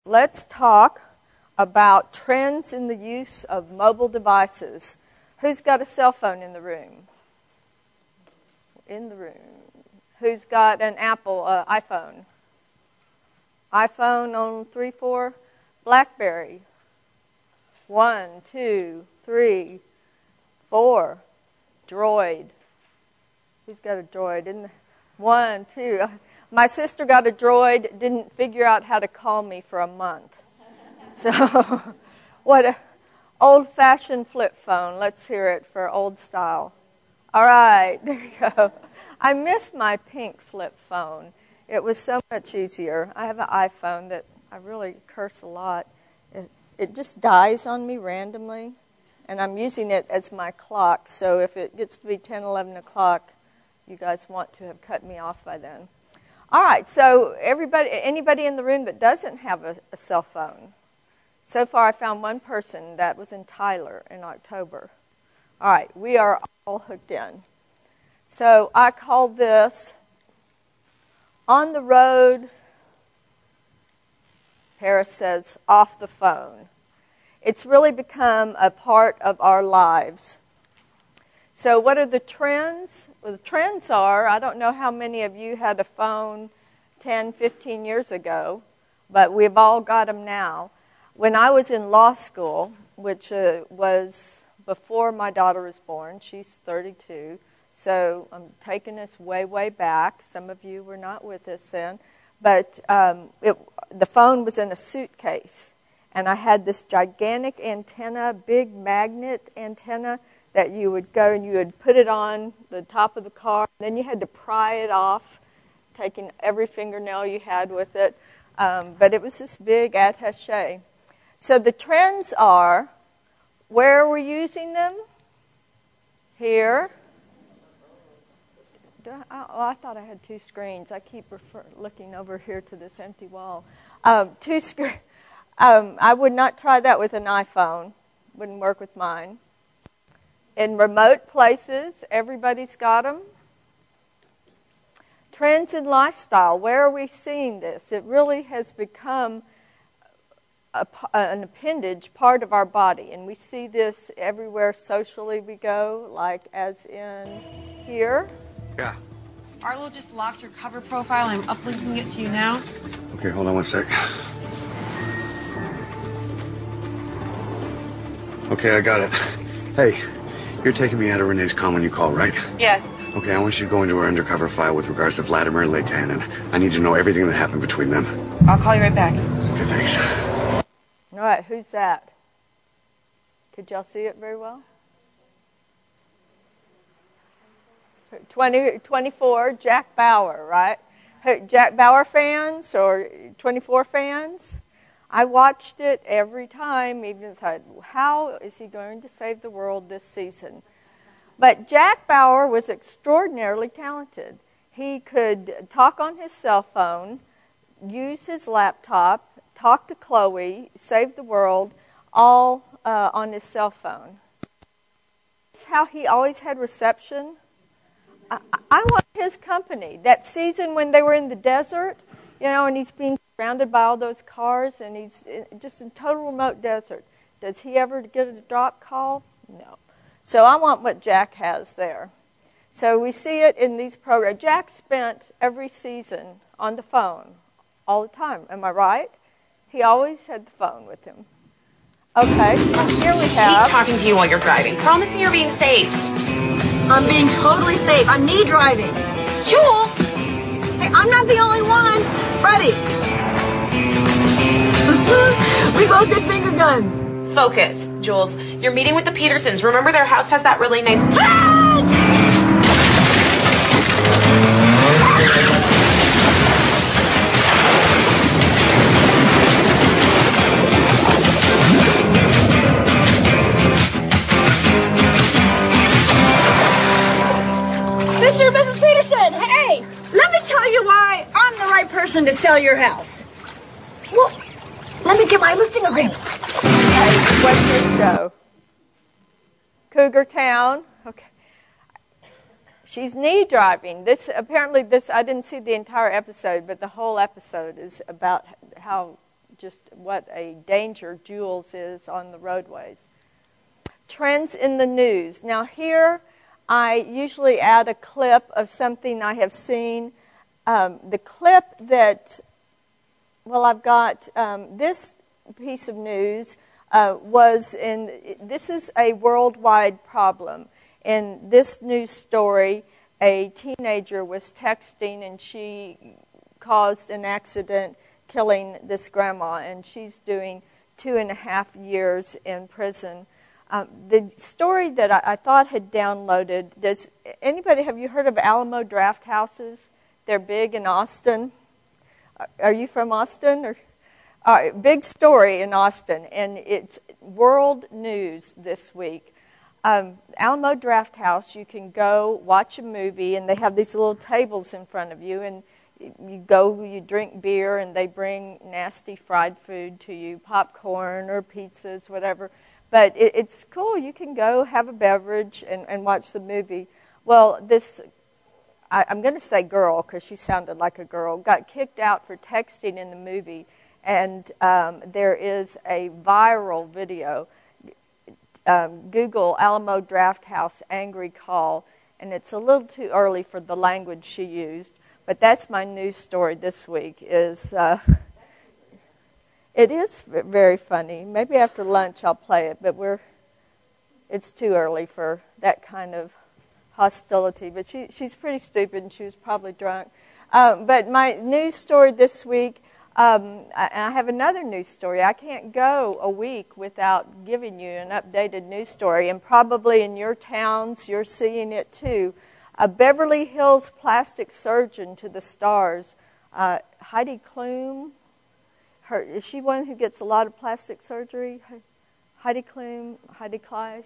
Let's talk about trends in the use of mobile devices. Who's got a cell phone in the room? In the room. Who's got an Apple iPhone? iPhone on 3, 4. BlackBerry. 1, 2, 3, 4. Droid. Who's got a Droid? 1, 2. My sister got a Droid, didn't figure out how to call me for a month. So, what an old-fashioned flip phone. Let's hear it for old style. All right, there you go. I miss my pink flip phone. It was so much easier. I have an iPhone that I really curse a lot. It just dies on me randomly, and I'm using it as my clock, so if it gets to be 10, 11 o'clock, you guys want to have cut me off by then. All right, so anybody in the room that doesn't have a cell phone? So far, I found one person. That was in Tyler in October. All right, we are all hooked in. So I call this On the Road, Paris says, off the phone. It's really become a part of our lives. So what are the trends? Well, the trends are, I don't know how many of you had a phone 10, 15 years ago, but we've all got them now. When I was in law school, which was before my daughter was born, she's 32, so I'm taking us way, way back. Some of you were not with us then. But the phone was in a suitcase, and I had this gigantic antenna, big magnet antenna, that you would go and you would put it on the top of the car. Then you had to pry it off, taking every fingernail you had with it. But it was this big attaché. So the trends are, where we're using them? Here. I thought I had two screens. I keep looking over here to this empty wall. Two screens. I would not try that with an iPhone. Wouldn't work with mine. In remote places, everybody's got them. Trends in lifestyle, where are we seeing this? It really has become an appendage, part of our body. And we see this everywhere socially we go, like as in here. Yeah. Arlo just locked your cover profile. I'm uplinking it to you now. Okay, hold on one sec. Okay, I got it. Hey. You're taking me out of Renee's comm when you call, right? Yes. Okay, I want you to go into her undercover file with regards to Vladimir and Leighton, and I need to know everything that happened between them. I'll call you right back. Okay, thanks. All right, who's that? Could y'all see it very well? 24, Jack Bauer, right? Jack Bauer fans or 24 fans? I watched it every time, even thought, how is he going to save the world this season? But Jack Bauer was extraordinarily talented. He could talk on his cell phone, use his laptop, talk to Chloe, save the world, all on his cell phone. That's how he always had reception. I want his company. That season when they were in the desert, and he's being surrounded by all those cars, and he's just in total remote desert. Does he ever get a drop call? No. So I want what Jack has there. So we see it in these programs. Jack spent every season on the phone all the time. Am I right? He always had the phone with him. Okay, here we have... I hate talking to you while you're driving. Promise me you're being safe. I'm being totally safe. I'm knee driving. Jules! Hey, I'm not the only one. Ready. We both did finger guns. Focus, Jules. You're meeting with the Petersons. Remember their house has that really nice... Mr. and Mrs. Peterson, hey, let me tell you why I'm the right person to sell your house. Well, let me get my listing agreement. Hey, what's this show? Cougar Town. Okay. She's knee driving. Apparently I didn't see the entire episode, but the whole episode is about how just what a danger Jules is on the roadways. Trends in the news. Now here, I usually add a clip of something I have seen. The clip that, well, I've got this piece of news this is a worldwide problem. In this news story, a teenager was texting and she caused an accident killing this grandma, and she's doing 2.5 years in prison. The story that I thought had downloaded, have you heard of Alamo Draft Houses? They're big in Austin. Are you from Austin? Big story in Austin, and it's world news this week. Alamo Draft House, you can go watch a movie, and they have these little tables in front of you, and you drink beer, and they bring nasty fried food to you, popcorn or pizzas, whatever. But it's cool. You can go have a beverage and watch the movie. Well, I'm going to say girl because she sounded like a girl, got kicked out for texting in the movie. And there is a viral video. Google Alamo Draft House angry call, and it's a little too early for the language she used. But that's my news story this week. It is very funny. Maybe after lunch I'll play it, but it's too early for that kind of hostility. But she's pretty stupid, and she was probably drunk. But my news story this week, and I have another news story. I can't go a week without giving you an updated news story, and probably in your towns you're seeing it too. A Beverly Hills plastic surgeon to the stars, Heidi Klum. Is she one who gets a lot of plastic surgery? Heidi Klum, Heidi Klum.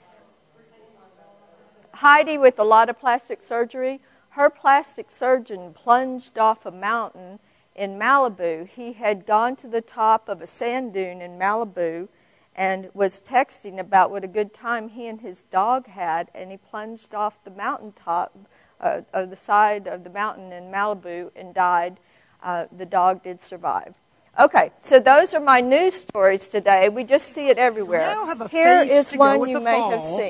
Heidi with a lot of plastic surgery. Her plastic surgeon plunged off a mountain in Malibu. He had gone to the top of a sand dune in Malibu and was texting about what a good time he and his dog had, and he plunged off the mountaintop, of the side of the mountain in Malibu and died. The dog did survive. Okay, so those are my news stories today. We just see it everywhere. Here is one you may have seen.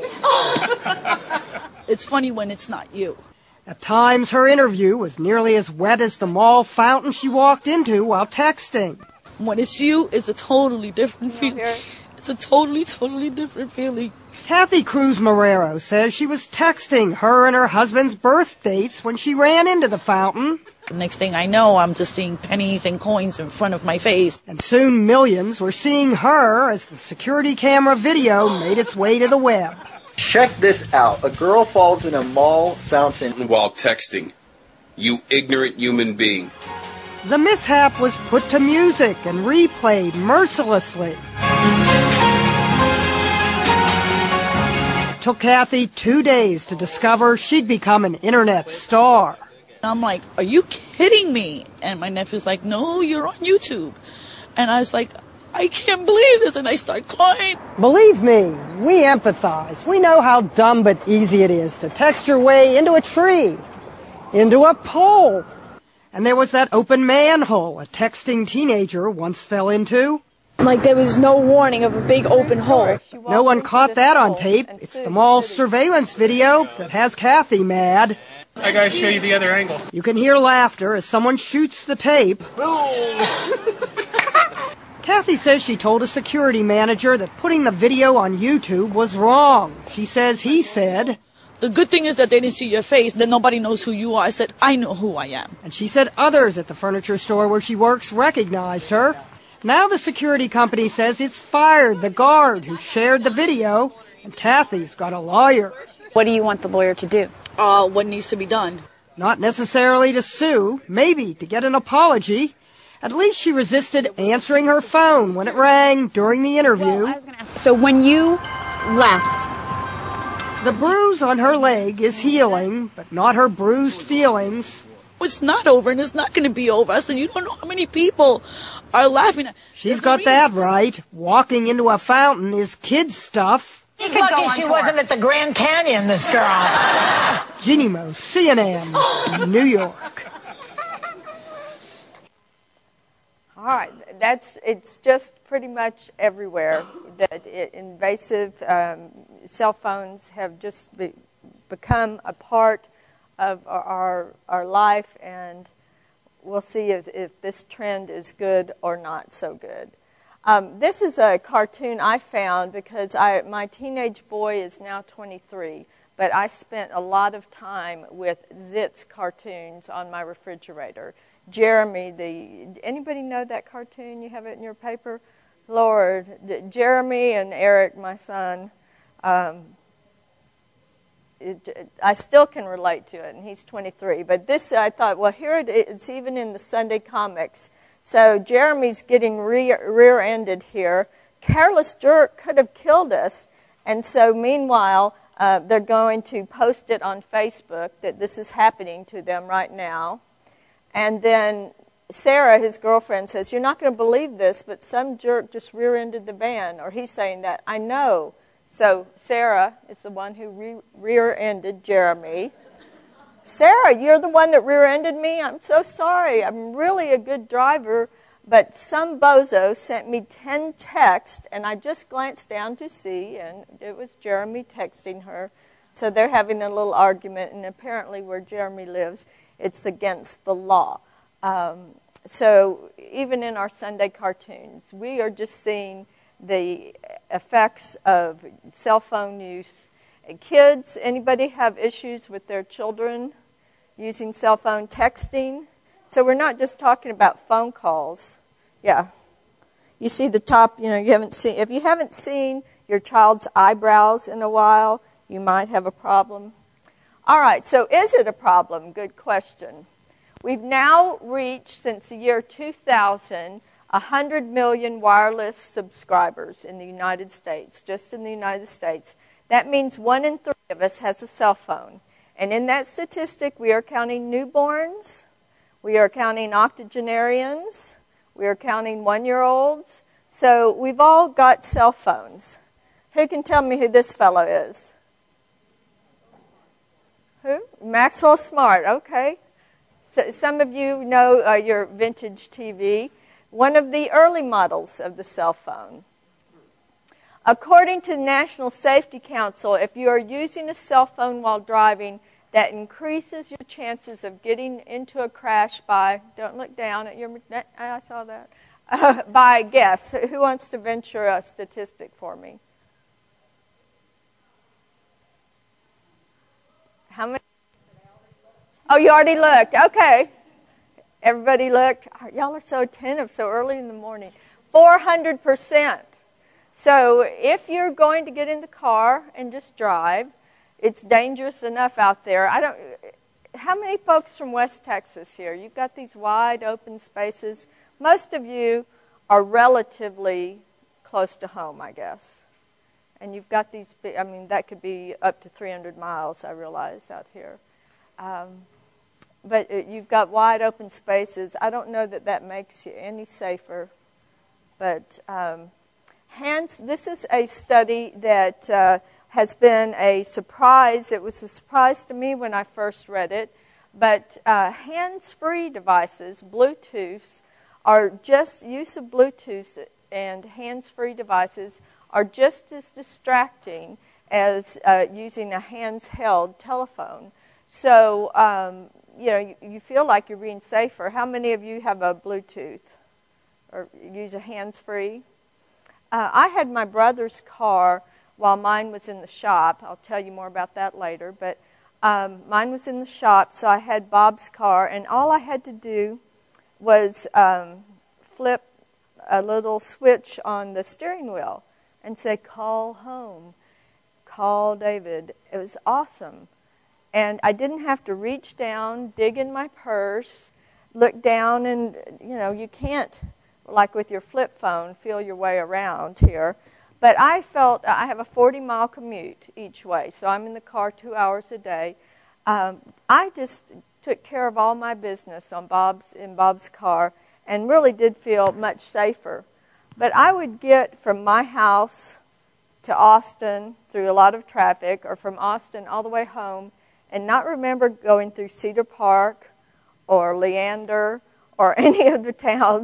It's funny when it's not you. At times, her interview was nearly as wet as the mall fountain she walked into while texting. When it's you, it's a totally different feeling. It's a totally different feeling. Kathy Cruz Marrero says she was texting her and her husband's birth dates when she ran into the fountain. The next thing I know, I'm just seeing pennies and coins in front of my face. And soon millions were seeing her as the security camera video made its way to the web. Check this out. A girl falls in a mall fountain while texting. You ignorant human being. The mishap was put to music and replayed mercilessly. It took Kathy 2 days to discover she'd become an internet star. I'm like, are you kidding me? And my nephew's like, no, you're on YouTube. And I was like, I can't believe this. And I start crying. Believe me, we empathize. We know how dumb but easy it is to text your way into a tree, into a pole. And there was that open manhole a texting teenager once fell into. Like there was no warning of a big open hole. No one caught that on tape. It's the mall's surveillance video that has Kathy mad. I gotta show you the other angle. You can hear laughter as someone shoots the tape. Kathy says she told a security manager that putting the video on YouTube was wrong. She says he said, the good thing is that they didn't see your face, then nobody knows who you are. I said, I know who I am. And she said others at the furniture store where she works recognized her. Now the security company says it's fired the guard who shared the video, and Kathy's got a lawyer. What do you want the lawyer to do? What needs to be done? Not necessarily to sue, maybe to get an apology. At least she resisted answering her phone when it rang during the interview. So when you left... The bruise on her leg is healing, but not her bruised feelings. It's not over, and it's not going to be over. I said, you don't know how many people are laughing at... She's got that right. Walking into a fountain is kid stuff. She's lucky she wasn't at the Grand Canyon, this girl. Jeannie Moe, CNN, New York. All right, it's just pretty much everywhere that invasive cell phones have just become a part of our life, and we'll see if this trend is good or not so good. This is a cartoon I found because my teenage boy is now 23, but I spent a lot of time with Zitz cartoons on my refrigerator. Jeremy, anybody know that cartoon? You have it in your paper? Lord, Jeremy and Eric, my son, I still can relate to it, and he's 23. But this, I thought, well, here it's even in the Sunday comics. So Jeremy's getting rear-ended here. Careless jerk could have killed us. And so meanwhile, they're going to post it on Facebook that this is happening to them right now. And then Sarah, his girlfriend, says, you're not going to believe this, but some jerk just rear-ended the van. Or he's saying that. I know. So Sarah is the one who rear-ended Jeremy. Sarah, you're the one that rear-ended me? I'm so sorry. I'm really a good driver, but some bozo sent me 10 texts, and I just glanced down to see, and it was Jeremy texting her. So they're having a little argument, and apparently where Jeremy lives, it's against the law. So even in our Sunday cartoons, we are just seeing the effects of cell phone use. Kids, anybody have issues with their children using cell phone texting? So we're not just talking about phone calls. Yeah. You see the top, if you haven't seen your child's eyebrows in a while, you might have a problem. All right, so is it a problem? Good question. We've now reached, since the year 2000, 100 million wireless subscribers in the United States, just in the United States. That means 1 in 3 of us has a cell phone. And in that statistic, we are counting newborns, we are counting octogenarians, we are counting 1-year-olds. So we've all got cell phones. Who can tell me who this fellow is? Who? Maxwell Smart, okay. So some of you know your vintage TV. One of the early models of the cell phone. According to the National Safety Council, if you are using a cell phone while driving, that increases your chances of getting into a crash by, don't look down at your, I saw that, by guess. Who wants to venture a statistic for me? How many? Oh, you already looked. Okay. Everybody looked. Y'all are so attentive so early in the morning. 400%. So if you're going to get in the car and just drive, it's dangerous enough out there. How many folks from West Texas here? You've got these wide open spaces. Most of you are relatively close to home, I guess. And you've got these, that could be up to 300 miles, I realize, out here. But you've got wide open spaces. I don't know that makes you any safer. But this is a study that has been a surprise. It was a surprise to me when I first read it. But hands-free devices, Bluetooths, use of Bluetooth and hands-free devices are just as distracting as using a hands-held telephone. So, you feel like you're being safer. How many of you have a Bluetooth or use a hands-free? I had my brother's car while mine was in the shop. I'll tell you more about that later. But mine was in the shop, so I had Bob's car, and all I had to do was flip a little switch on the steering wheel and say, call home, call David. It was awesome. And I didn't have to reach down, dig in my purse, look down, and, you can't, like with your flip phone, feel your way around here. But I have a 40-mile commute each way, so I'm in the car 2 hours a day. I just took care of all my business in Bob's car and really did feel much safer. But I would get from my house to Austin through a lot of traffic, or from Austin all the way home, and not remember going through Cedar Park or Leander or any of the towns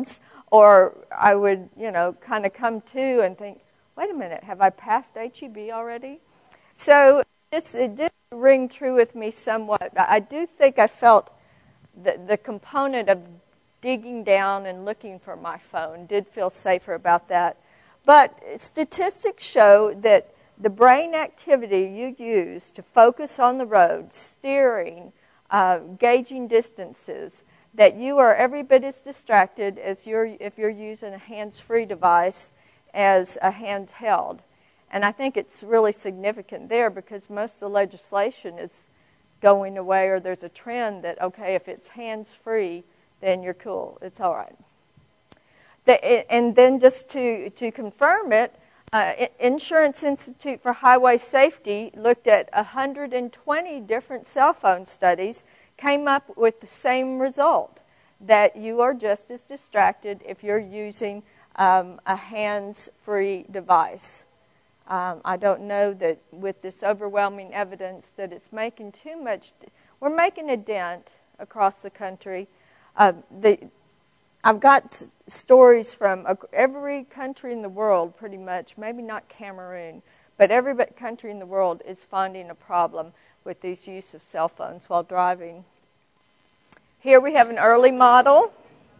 Or I would, kind of come to and think, wait a minute, have I passed HEB already? So it did ring true with me somewhat. I do think I felt the component of digging down and looking for my phone did feel safer about that. But statistics show that the brain activity you use to focus on the road, steering, gauging distances, that you are every bit as distracted as if you're using a hands-free device as a handheld. And I think it's really significant there because most of the legislation is going away, or there's a trend that, okay, if it's hands-free, then you're cool. It's all right. And then just to confirm it, Insurance Institute for Highway Safety looked at 120 different cell phone studies, came up with the same result, that you are just as distracted if you're using a hands-free device. I don't know that with this overwhelming evidence that it's making too much. We're making a dent across the country. I've got stories from every country in the world, pretty much, maybe not Cameroon, but every country in the world is finding a problem with this use of cell phones while driving. Here we have an early model.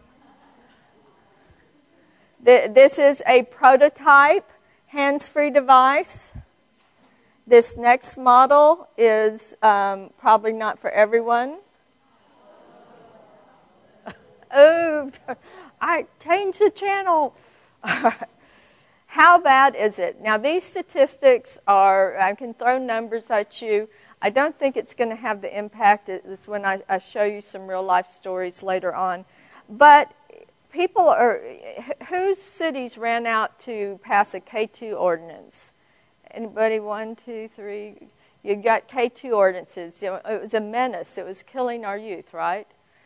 This is a prototype hands-free device. This next model is probably not for everyone. Oh, I changed the channel. How bad is it? Now, these statistics are, I can throw numbers at you. I don't think it's going to have the impact as when I show you some real-life stories later on. But people whose cities ran out to pass a K2 ordinance? Anybody? 1, 2, 3. You got K2 ordinances. It was a menace. It was killing our youth, right?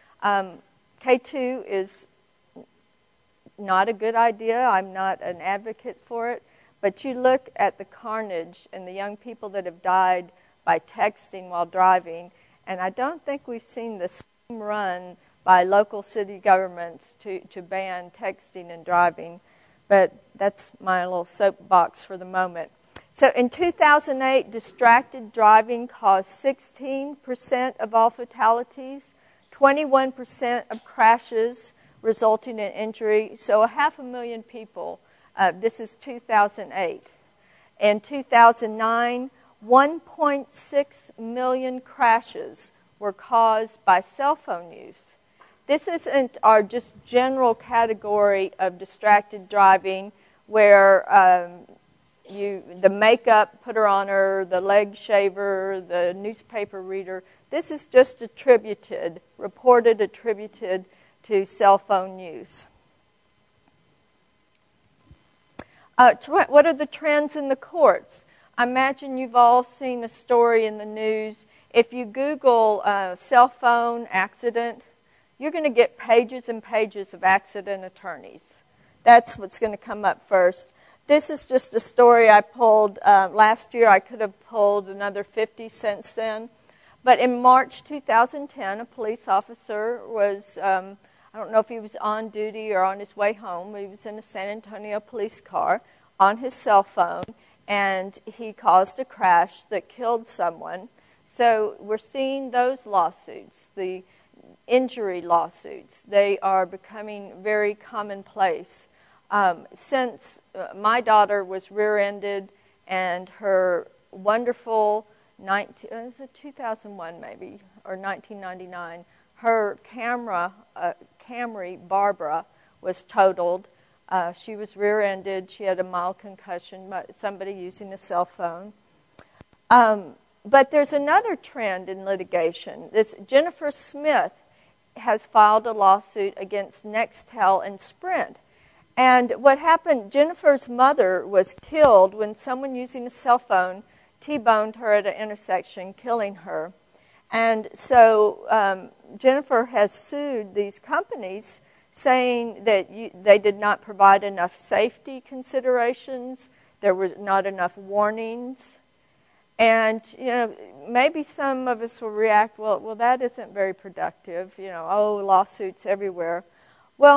K2 is not a good idea. I'm not an advocate for it. But you look at the carnage and the young people that have died by texting while driving, and I don't think we've seen the same run by local city governments to ban texting and driving. But that's my little soapbox for the moment. So in 2008, distracted driving caused 16% of all fatalities, 21% of crashes resulting in injury. So 500,000 people. This is 2008. In 2009, 1.6 million crashes were caused by cell phone use. This isn't our just general category of distracted driving where the makeup put her on her, the leg shaver, the newspaper reader. This is just reported attributed to cell phone use. What are the trends in the courts? I imagine you've all seen a story in the news. If you Google cell phone accident, you're going to get pages and pages of accident attorneys. That's what's going to come up first. This is just a story I pulled last year. I could have pulled another 50 since then. But in March 2010, a police officer was, I don't know if he was on duty or on his way home. He was in a San Antonio police car on his cell phone, and he caused a crash that killed someone. So we're seeing those lawsuits, the injury lawsuits. They are becoming very commonplace. Since my daughter was rear-ended and her wonderful, was it 2001 maybe, or 1999, her Camry Barbara was totaled. She was rear-ended. She had a mild concussion, somebody using a cell phone. But there's another trend in litigation. Jennifer Smith has filed a lawsuit against Nextel and Sprint. And what happened, Jennifer's mother was killed when someone using a cell phone T-boned her at an intersection, killing her. And so Jennifer has sued these companies saying that they did not provide enough safety considerations, there were not enough warnings. And, maybe some of us will react, well, that isn't very productive, lawsuits everywhere. Well,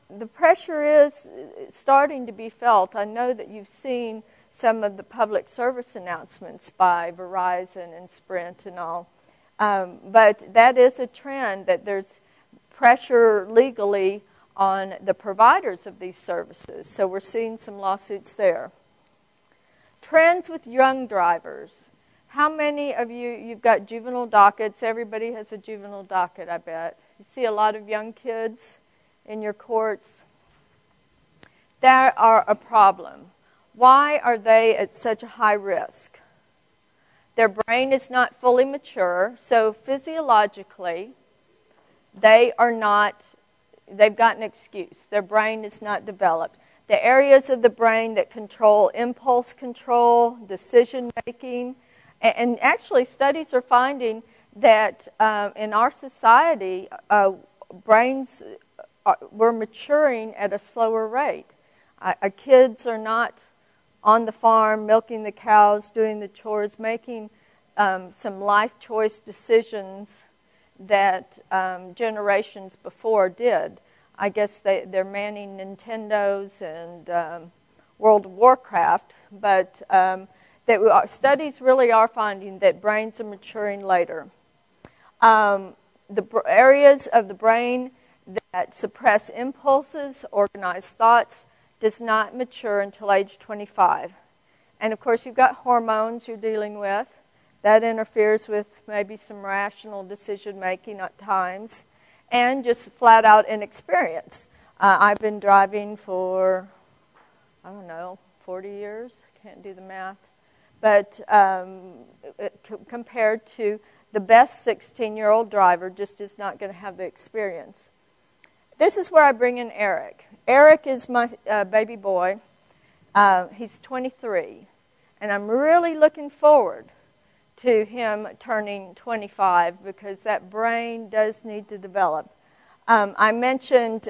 the pressure is starting to be felt. I know that you've seen some of the public service announcements by Verizon and Sprint and all. But that is a trend, that there's pressure legally on the providers of these services. So we're seeing some lawsuits there. Trends with young drivers. How many of you've got juvenile dockets? Everybody has a juvenile docket, I bet. You see a lot of young kids in your courts. That are a problem. Why are they at such a high risk? Their brain is not fully mature, so physiologically, they've got an excuse. Their brain is not developed. The areas of the brain that control impulse control, decision making, and actually studies are finding that in our society, brains we're maturing at a slower rate. Our kids are not on the farm, milking the cows, doing the chores, making some life choice decisions that generations before did. I guess they're manning Nintendos and World of Warcraft, but studies really are finding that brains are maturing later. The areas of the brain that suppress impulses, organize thoughts, does not mature until age 25. And of course, you've got hormones you're dealing with. That interferes with maybe some rational decision making at times, and just flat out inexperience. I've been driving for, 40 years. Can't do the math. But compared to the best 16-year-old driver, just is not going to have the experience. This is where I bring in Eric. Eric is my baby boy. He's 23. And I'm really looking forward to him turning 25 because that brain does need to develop. I mentioned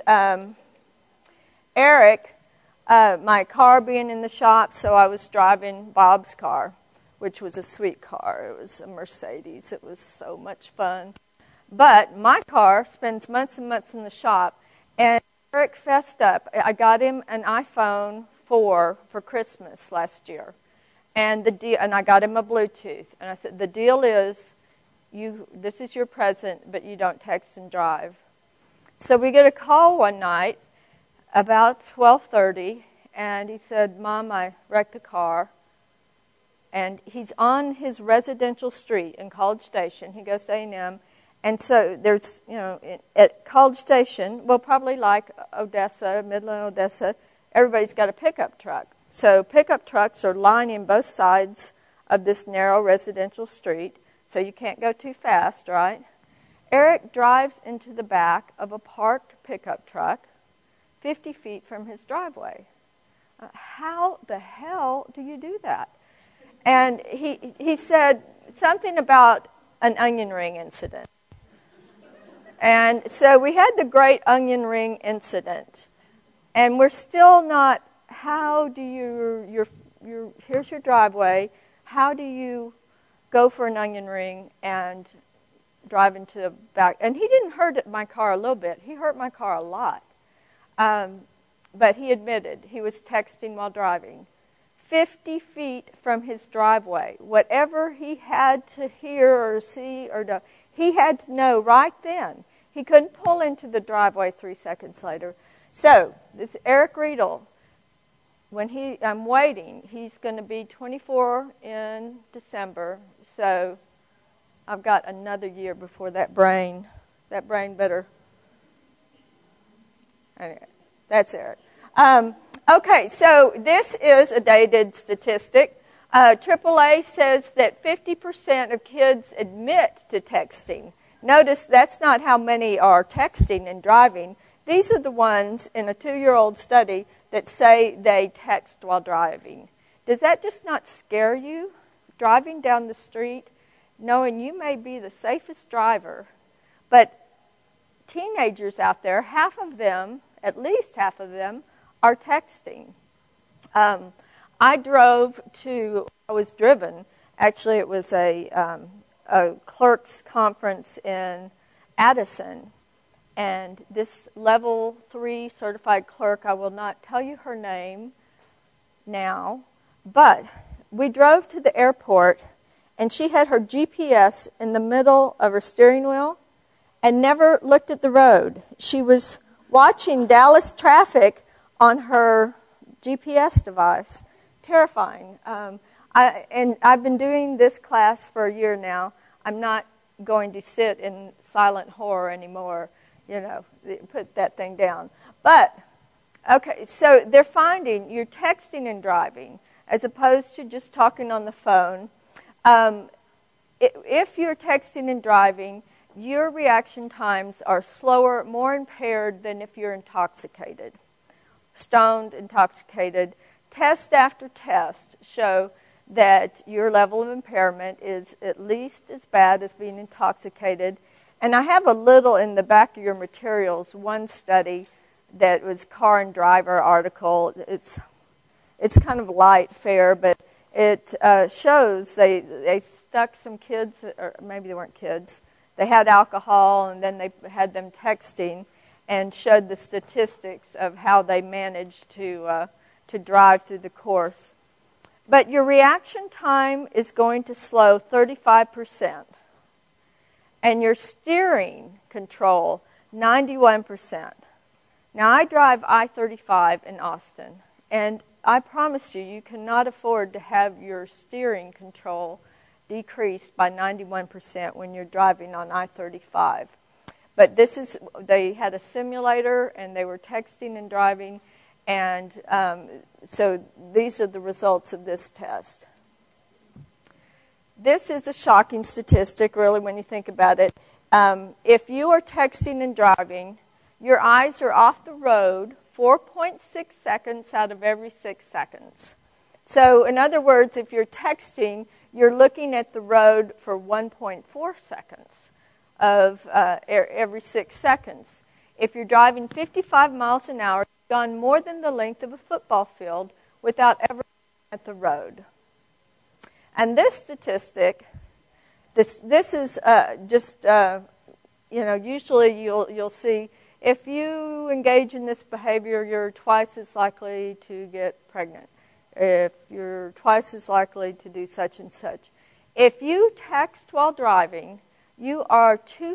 Eric, my car being in the shop, so I was driving Bob's car, which was a sweet car. It was a Mercedes. It was so much fun. But my car spends months and months in the shop, and Eric fessed up. I got him an iPhone 4 for Christmas last year, and I got him a Bluetooth. And I said, the deal is, this is your present, but you don't text and drive. So we get a call one night about 12:30, and he said, Mom, I wrecked the car. And he's on his residential street in College Station. He goes to A&M. And so there's, at College Station, well, probably like Odessa, Midland, Odessa, everybody's got a pickup truck. So pickup trucks are lining both sides of this narrow residential street, so you can't go too fast, right? Eric drives into the back of a parked pickup truck 50 feet from his driveway. How the hell do you do that? And he said something about an onion ring incident. And so we had the great onion ring incident. And we're still not, how do here's your driveway, how do you go for an onion ring and drive into the back? And he didn't hurt my car a little bit. He hurt my car a lot. But he admitted he was texting while driving. 50 feet from his driveway. Whatever he had to hear or see or know, he had to know right then. He couldn't pull into the driveway 3 seconds later. So, this Eric Riedel, when I'm waiting, he's going to be 24 in December. So, I've got another year before that brain better. Anyway, that's Eric. Okay, so this is a dated statistic. AAA says that 50% of kids admit to texting. Notice that's not how many are texting and driving. These are the ones in a 2-year-old study that say they text while driving. Does that just not scare you? Driving down the street, knowing you may be the safest driver, but teenagers out there, half of them, at least half of them, are texting. I was driven. Actually, it was a clerks conference in Addison. And this level 3 certified clerk, I will not tell you her name now, but we drove to the airport, and she had her GPS in the middle of her steering wheel and never looked at the road. She was watching Dallas traffic on her GPS device. Terrifying. And I've been doing this class for a year now. I'm not going to sit in silent horror anymore. Put that thing down. But, okay, so they're finding you're texting and driving as opposed to just talking on the phone. If you're texting and driving, your reaction times are slower, more impaired than if you're intoxicated. Stoned, intoxicated. Test after test show that your level of impairment is at least as bad as being intoxicated. And I have a little in the back of your materials, one study that was car and driver article. It's kind of light fare, but it shows they stuck some kids, or maybe they weren't kids. They had alcohol, and then they had them texting and showed the statistics of how they managed to drive through the course. But your reaction time is going to slow 35%. And your steering control, 91%. Now, I drive I-35 in Austin, and I promise you, you cannot afford to have your steering control decreased by 91% when you're driving on I-35. But they had a simulator, and they were texting and driving, and so these are the results of this test. This is a shocking statistic, really, when you think about it. If you are texting and driving, your eyes are off the road 4.6 seconds out of every 6 seconds. So, in other words, if you're texting, you're looking at the road for 1.4 seconds of every 6 seconds. If you're driving 55 miles an hour, you've gone more than the length of a football field without ever looking at the road. And this statistic, this is usually you'll see if you engage in this behavior, you're twice as likely to get pregnant. If you're twice as likely to do such and such. If you text while driving, you are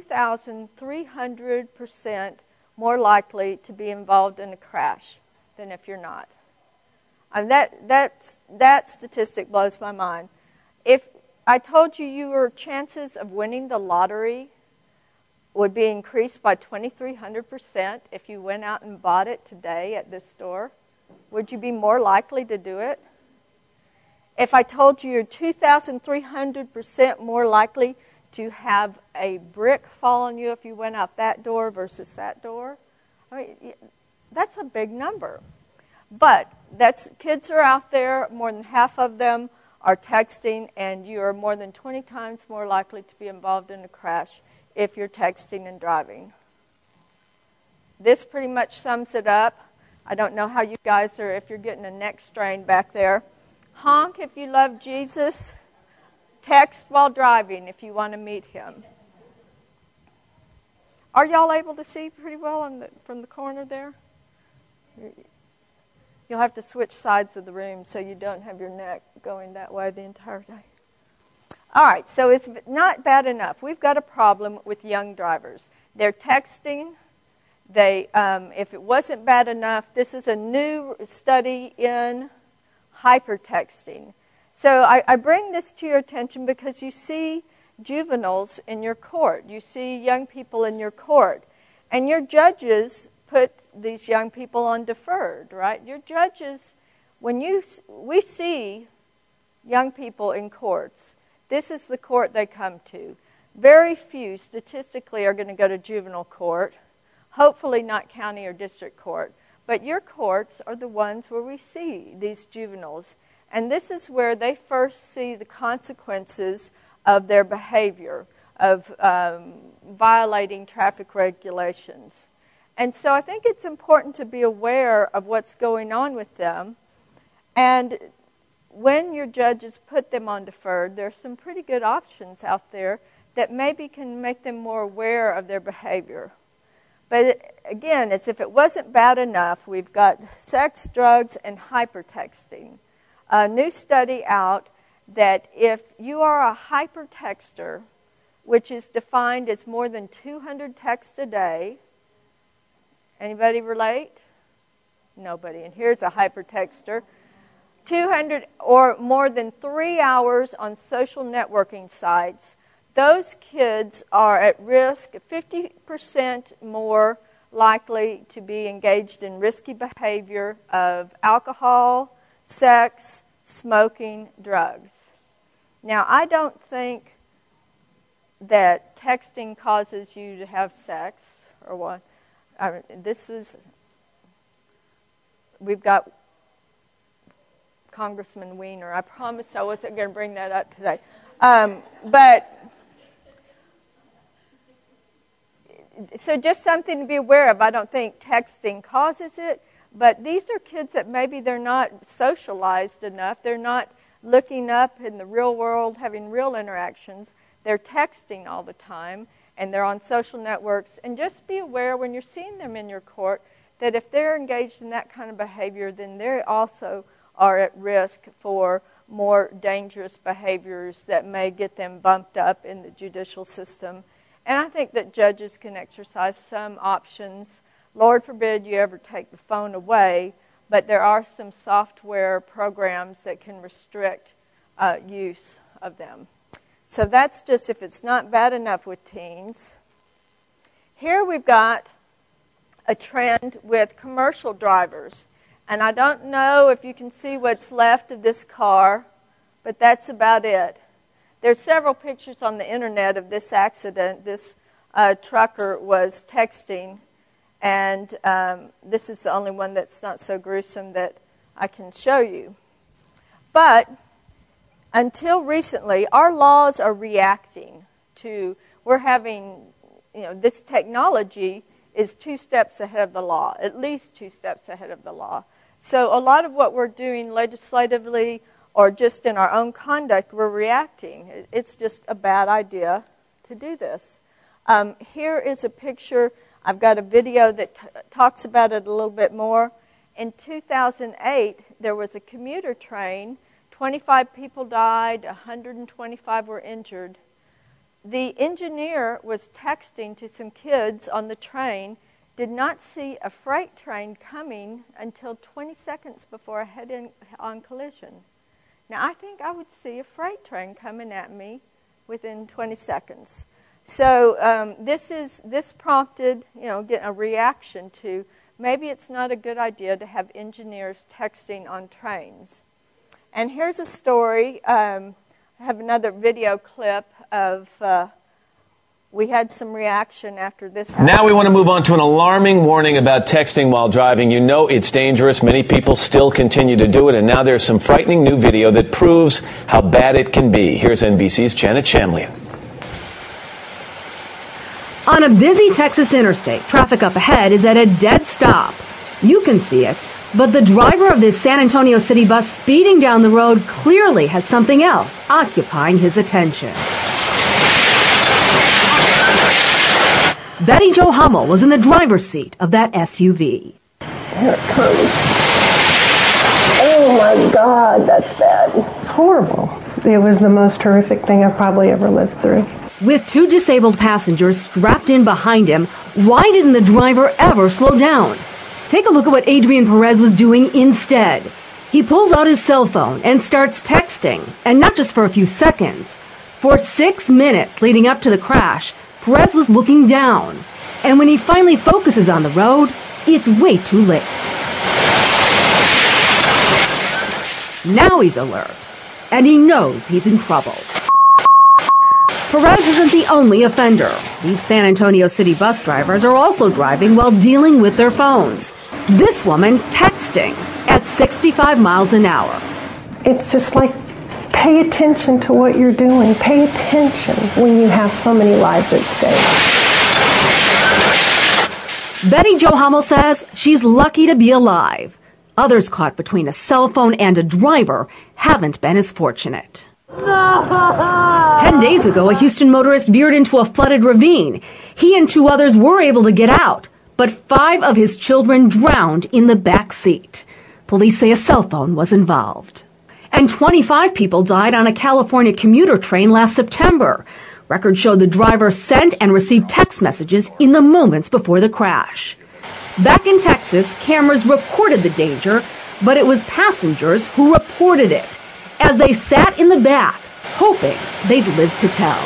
2,300% more likely to be involved in a crash than if you're not. And that statistic blows my mind. If I told you your chances of winning the lottery would be increased by 2,300% if you went out and bought it today at this store, would you be more likely to do it? If I told you you're 2,300% more likely to have a brick fall on you if you went out that door versus that door, I mean, that's a big number. But kids are out there, more than half of them are texting, and you are more than 20 times more likely to be involved in a crash if you're texting and driving. This pretty much sums it up. I don't know how you guys are, if you're getting a neck strain back there. Honk if you love Jesus. Text while driving if you want to meet him. Are y'all able to see pretty well from the corner there? You'll have to switch sides of the room so you don't have your neck going that way the entire day. All right, so it's not bad enough. We've got a problem with young drivers. They're texting. If it wasn't bad enough, this is a new study in hypertexting. So I bring this to your attention because you see juveniles in your court. You see young people in your court. And your judges put these young people on deferred, right? Your judges, we see young people in courts, this is the court they come to. Very few, statistically, are going to go to juvenile court. Hopefully not county or district court. But your courts are the ones where we see these juveniles. And this is where they first see the consequences of their behavior, of violating traffic regulations. And so I think it's important to be aware of what's going on with them. And when your judges put them on deferred, there are some pretty good options out there that maybe can make them more aware of their behavior. But again, as if it wasn't bad enough, we've got sex, drugs, and hypertexting. A new study out that if you are a hypertexter, which is defined as more than 200 texts a day, anybody relate? Nobody. And here's a hypertexter. 200 or more than 3 hours on social networking sites. Those kids are at risk, 50% more likely to be engaged in risky behavior of alcohol, sex, smoking, drugs. Now, I don't think that texting causes you to have sex or what. We've got Congressman Weiner. I promised I wasn't going to bring that up today. So just something to be aware of. I don't think texting causes it, but these are kids that maybe they're not socialized enough. They're not looking up in the real world, having real interactions. They're texting all the time, and they're on social networks. And just be aware when you're seeing them in your court that if they're engaged in that kind of behavior, then they also are at risk for more dangerous behaviors that may get them bumped up in the judicial system. And I think that judges can exercise some options. Lord forbid you ever take the phone away, but there are some software programs that can restrict use of them. So that's just if it's not bad enough with teens. Here we've got a trend with commercial drivers. And I don't know if you can see what's left of this car, but that's about it. There's several pictures on the internet of this accident. This trucker was texting, and this is the only one that's not so gruesome that I can show you. But until recently, our laws are reacting to, we're having, this technology is 2 steps ahead of the law, at least 2 steps ahead of the law. So a lot of what we're doing legislatively or just in our own conduct, we're reacting. It's just a bad idea to do this. Here is a picture. I've got a video that talks about it a little bit more. In 2008, there was a commuter train. 25 people died, 125 were injured. The engineer was texting to some kids on the train, did not see a freight train coming until 20 seconds before a head-on collision. Now, I think I would see a freight train coming at me within 20 seconds. So this prompted, a reaction to maybe it's not a good idea to have engineers texting on trains. And here's a story. I have another video clip of we had some reaction after this happened. Now we want to move on to an alarming warning about texting while driving. You know it's dangerous. Many people still continue to do it, and now there's some frightening new video that proves how bad it can be. Here's NBC's Janet Shamlian. On a busy Texas interstate, traffic up ahead is at a dead stop. You can see it, but the driver of this San Antonio city bus speeding down the road clearly had something else occupying his attention. Betty Jo Hummel was in the driver's seat of that SUV. Here it comes. Oh my God, that's bad. It's horrible. It was the most horrific thing I've probably ever lived through. With 2 disabled passengers strapped in behind him, why didn't the driver ever slow down? Take a look at what Adrian Perez was doing instead. He pulls out his cell phone and starts texting, and not just for a few seconds. For 6 minutes leading up to the crash, Perez was looking down, and when he finally focuses on the road, it's way too late. Now he's alert, and he knows he's in trouble. Perez isn't the only offender. These San Antonio city bus drivers are also driving while dealing with their phones. This woman texting at 65 miles an hour. It's just like, pay attention to what you're doing. Pay attention when you have so many lives at stake. Betty Jo Hummel says she's lucky to be alive. Others caught between a cell phone and a driver haven't been as fortunate. 10 days ago, a Houston motorist veered into a flooded ravine. He and 2 others were able to get out, but 5 of his children drowned in the back seat. Police say a cell phone was involved. And 25 people died on a California commuter train last September. Records show the driver sent and received text messages in the moments before the crash. Back in Texas, cameras recorded the danger, but it was passengers who reported it as they sat in the back, hoping they'd live to tell.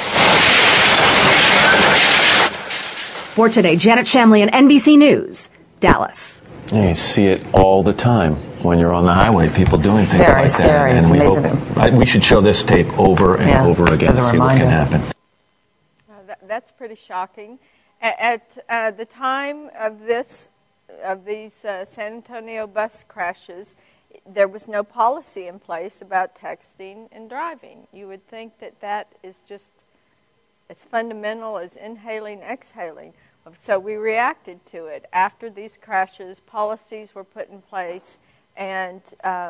For today, Janet Shamlian, NBC News, Dallas. You see it all the time when you're on the highway, people doing things Very like scary. that. And we should show this tape over and over again to see what can happen. That's pretty shocking. At the time of these San Antonio bus crashes, there was no policy in place about texting and driving. You would think that is just as fundamental as inhaling, exhaling. So we reacted to it. After these crashes, policies were put in place, and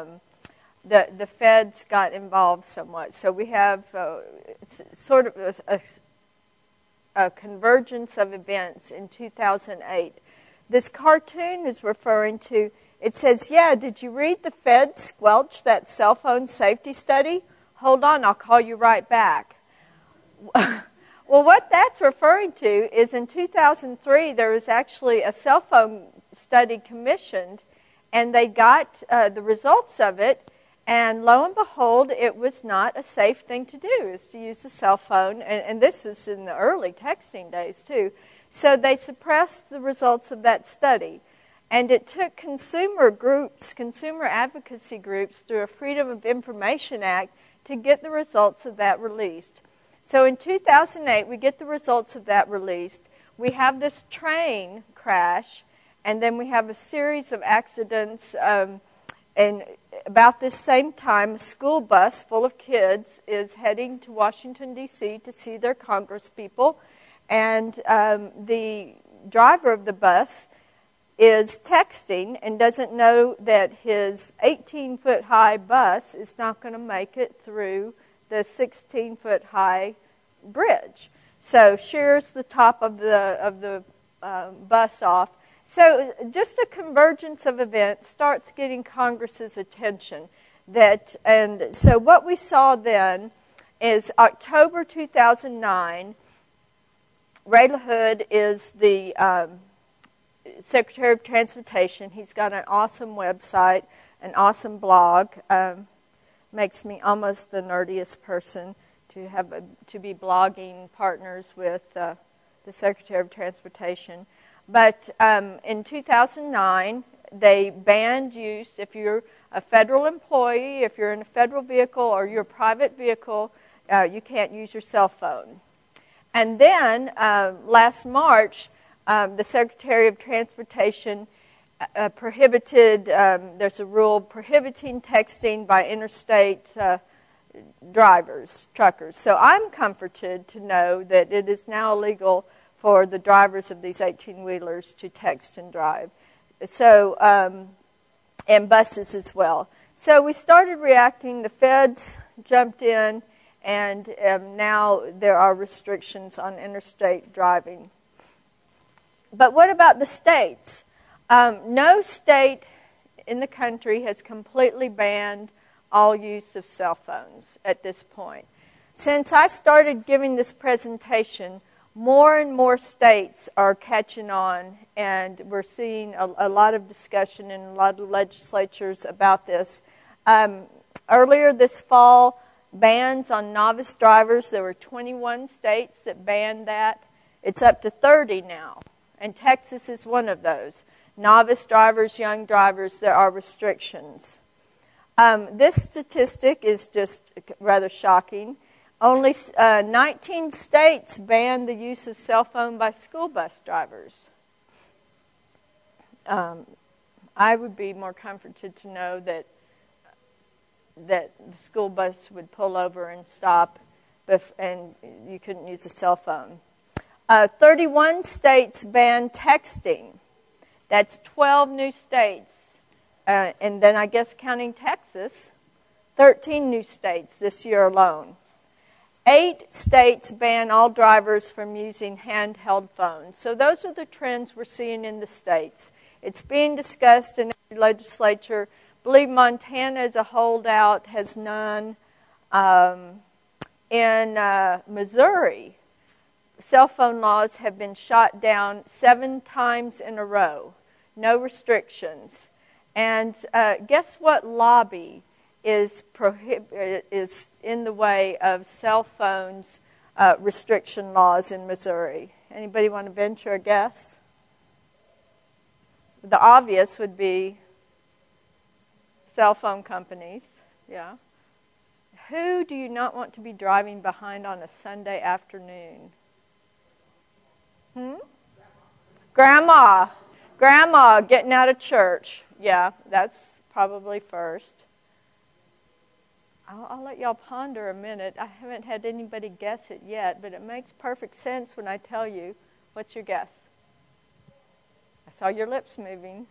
the feds got involved somewhat. So we have sort of a convergence of events in 2008. This cartoon is referring to, it says, yeah, did you read the feds squelch that cell phone safety study? Hold on, I'll call you right back. Well, what that's referring to is in 2003, there was actually a cell phone study commissioned, and they got the results of it, and lo and behold, it was not a safe thing to do, is to use a cell phone, and this was in the early texting days, too. So they suppressed the results of that study, and it took consumer groups, consumer advocacy groups, through a Freedom of Information Act to get the results of that released. So in 2008, we get the results of that released. We have this train crash, and then we have a series of accidents. And about this same time, a school bus full of kids is heading to Washington, D.C. to see their congresspeople. And the driver of the bus is texting and doesn't know that his 18-foot-high bus is not going to make it through the 16-foot-high bridge. So shears the top of the bus off. So just a convergence of events starts getting Congress's attention. And so what we saw then is October 2009, Ray LaHood is the Secretary of Transportation. He's got an awesome website, an awesome blog. Makes me almost the nerdiest person to be blogging partners with the Secretary of Transportation. But in 2009, they banned use, if you're a federal employee, if you're in a federal vehicle or you're a private vehicle, you can't use your cell phone. And then last March, the Secretary of Transportation prohibited, there's a rule prohibiting texting by interstate drivers, truckers. So I'm comforted to know that it is now illegal for the drivers of these 18-wheelers to text and drive. So, and buses as well. So we started reacting. The feds jumped in, and now there are restrictions on interstate driving. But what about the states? No state in the country has completely banned all use of cell phones at this point. Since I started giving this presentation, more and more states are catching on, and we're seeing a lot of discussion in a lot of legislatures about this. Earlier this fall, bans on novice drivers, there were 21 states that banned that. It's up to 30 now, and Texas is one of those. Novice drivers, young drivers, there are restrictions. This statistic is just rather shocking. Only 19 states banned the use of cell phone by school bus drivers. I would be more comforted to know that the school bus would pull over and stop, and you couldn't use a cell phone. 31 states banned texting. That's 12 new states. And then I guess counting Texas, 13 new states this year alone. 8 states ban all drivers from using handheld phones. So those are the trends we're seeing in the states. It's being discussed in every legislature. I believe Montana is a holdout, has none. In Missouri, cell phone laws have been shot down 7 times in a row. No restrictions. And guess what lobby is in the way of cell phones restriction laws in Missouri? Anybody want to venture a guess? The obvious would be cell phone companies. Yeah. Who do you not want to be driving behind on a Sunday afternoon? Grandma. Grandma getting out of church. Yeah, that's probably first. I'll let y'all ponder a minute. I haven't had anybody guess it yet, but it makes perfect sense when I tell you. What's your guess? I saw your lips moving.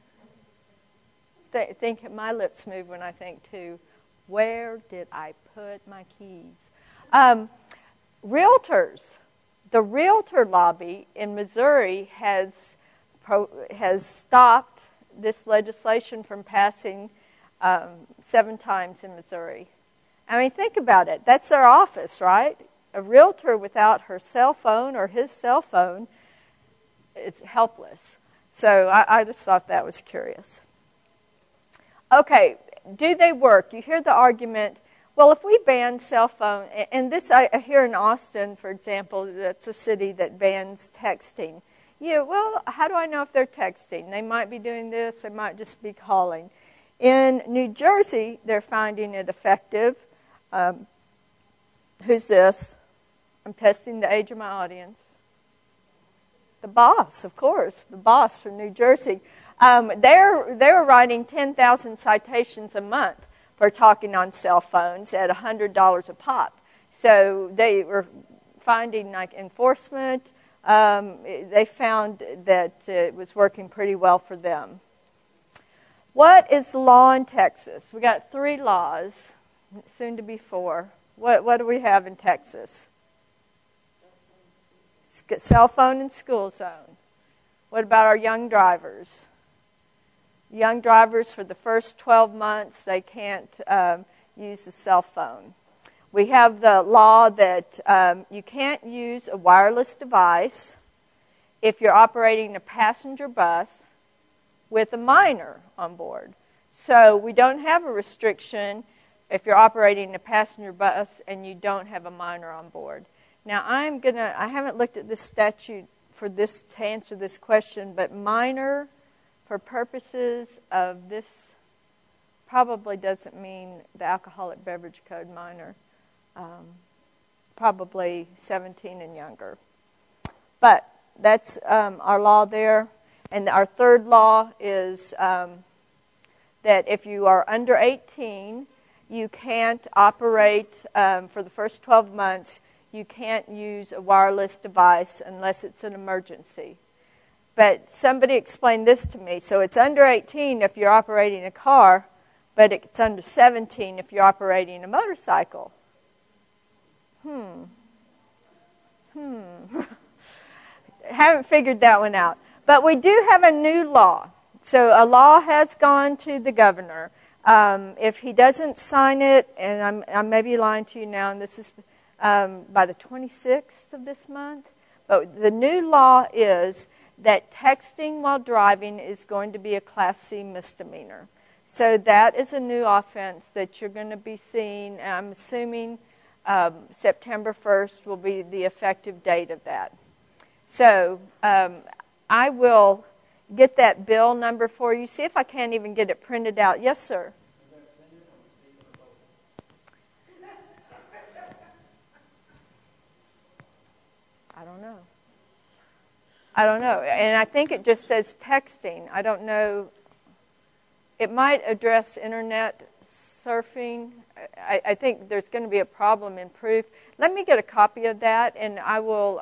Think my lips move when I think too. Where did I put my keys? Realtors. The realtor lobby in Missouri has stopped this legislation from passing 7 times in Missouri. I mean, think about it. That's their office, right? A realtor without her cell phone or his cell phone, it's helpless. So I just thought that was curious. Okay, do they work? You hear the argument, well, if we ban cell phone, and this I hear in Austin, for example, that's a city that bans texting. Yeah, well, how do I know if they're texting? They might be doing this, they might just be calling. In New Jersey, they're finding it effective. Who's this? I'm testing the age of my audience. The boss, of course, the boss from New Jersey. They're writing 10,000 citations a month for talking on cell phones at $100 a pop. So they were finding like enforcement. They found that it was working pretty well for them. What is the law in Texas? We got 3 laws, soon to be 4. What do we have in Texas? Cell phone and school zone. What about our young drivers? Young drivers, for the first 12 months, they can't use a cell phone. We have the law that you can't use a wireless device if you're operating a passenger bus with a minor on board. So we don't have a restriction if you're operating a passenger bus and you don't have a minor on board. Now, I haven't looked at this statute for this to answer this question, but minor, for purposes of this, probably doesn't mean the Alcoholic Beverage Code minor. Probably 17 and younger. But that's our law there. And our third law is that if you are under 18, you can't operate for the first 12 months. You can't use a wireless device unless it's an emergency. But somebody explained this to me. So it's under 18 if you're operating a car, but it's under 17 if you're operating a motorcycle. Haven't figured that one out. But we do have a new law. So a law has gone to the governor. If he doesn't sign it, and I may be lying to you now, and this is by the 26th of this month, but the new law is that texting while driving is going to be a Class C misdemeanor. So that is a new offense that you're going to be seeing. I'm assuming September 1st will be the effective date of that. So I will get that bill number for you. See if I can't even get it printed out. Yes, sir. I don't know. And I think it just says texting. I don't know. It might address internet surfing. I think there's going to be a problem in proof. Let me get a copy of that, and I will...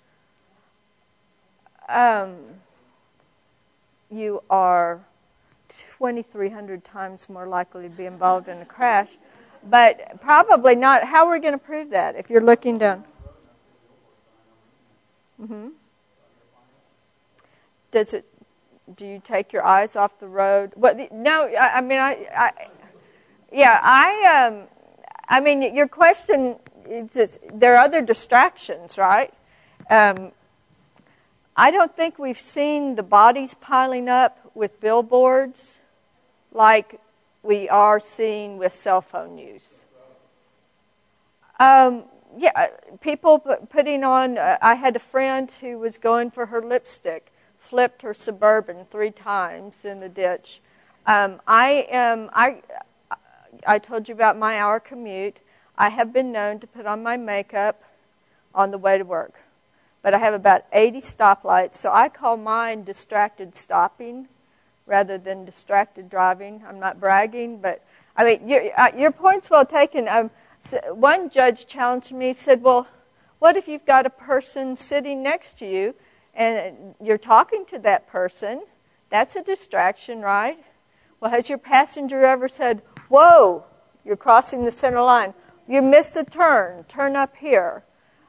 you are 2,300 times more likely to be involved in a crash. But probably not. How are we going to prove that if you're looking down? Mm-hmm. Do you take your eyes off the road? No, I mean, I mean, your question is, there are other distractions, right? I don't think we've seen the bodies piling up with billboards like we are seeing with cell phone use. Yeah, people putting on, I had a friend who was going for her lipstick, flipped her Suburban 3 times in the ditch. I told you about my hour commute. I have been known to put on my makeup on the way to work. But I have about 80 stoplights, so I call mine distracted stopping rather than distracted driving. I'm not bragging, but I mean, your point's well taken. One judge challenged me, said, well, what if you've got a person sitting next to you and you're talking to that person? That's a distraction, right? Well, has your passenger ever said, whoa, you're crossing the center line. You missed a turn. Turn up here.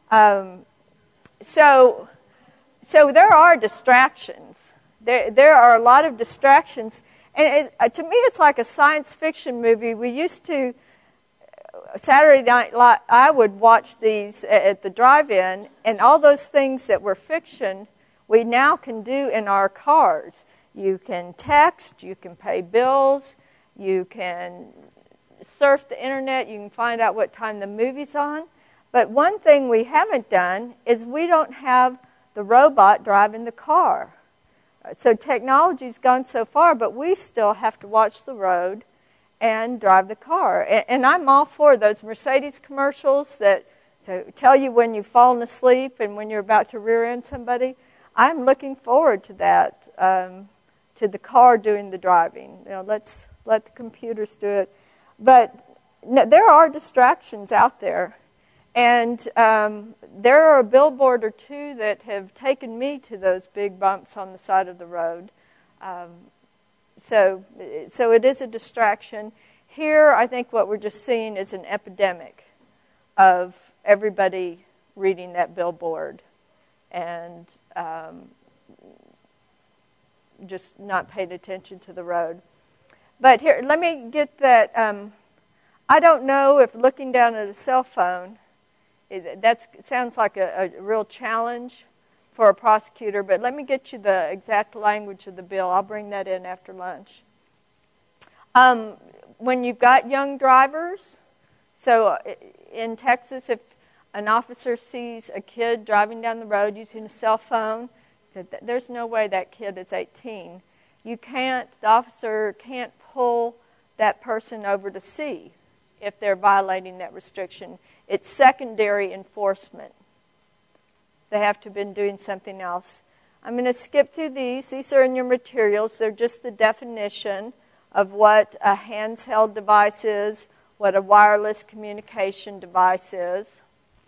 So there are distractions. There are a lot of distractions. And to me, it's like a science fiction movie. We used to, Saturday Night Live, I would watch these at the drive-in, and all those things that were fiction, we now can do in our cars. You can text, you can pay bills, you can surf the internet, you can find out what time the movie's on. But one thing we haven't done is we don't have the robot driving the car. So technology's gone so far, but we still have to watch the road and drive the car. And I'm all for those Mercedes commercials that tell you when you've fallen asleep and when you're about to rear-end somebody. I'm looking forward to that, to the car doing the driving. You know, let's let the computers do it. But no, there are distractions out there. And there are a billboard or two that have taken me to those big bumps on the side of the road. So it is a distraction. Here, I think what we're just seeing is an epidemic of everybody reading that billboard and just not paying attention to the road. But here, let me get that. I don't know if looking down at a cell phone, that sounds like a real challenge for a prosecutor, but let me get you the exact language of the bill. I'll bring that in after lunch. When you've got young drivers, so in Texas, if an officer sees a kid driving down the road using a cell phone, there's no way that kid is 18. The officer can't pull that person over to see if they're violating that restriction. It's secondary enforcement. They have to have been doing something else. I'm going to skip through these. These are in your materials. They're just the definition of what a handheld device is, what a wireless communication device is.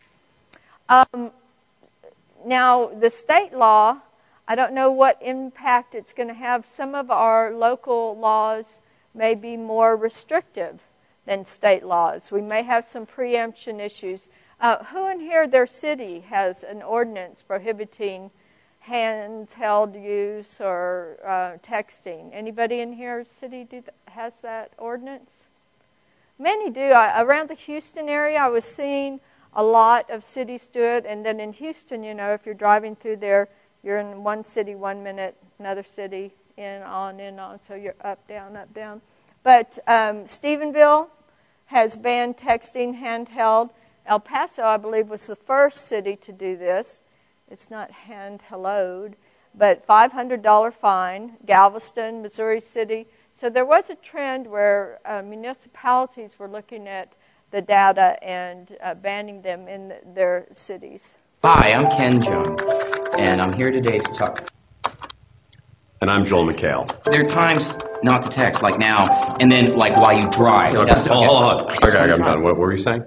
Now, the state law, I don't know what impact it's going to have. Some of our local laws may be more restrictive than state laws. We may have some preemption issues. Who in here, their city, has an ordinance prohibiting handheld use or texting? Anybody in here, city, has that ordinance? Many do. Around the Houston area, I was seeing a lot of cities do it. And then in Houston, you know, if you're driving through there, you're in one city 1 minute, another city, in, on. So you're up, down. But Stephenville has banned texting handheld. El Paso, I believe, was the first city to do this. It's not hand-helloed, but $500 fine. Galveston, Missouri City. So there was a trend where municipalities were looking at the data and banning them in their cities. Hi, I'm Ken Jones, and I'm here today to talk. And I'm Joel McHale. There are times not to text, like now, and then like while you drive. No, hold on. Okay, I'm done. What were you saying?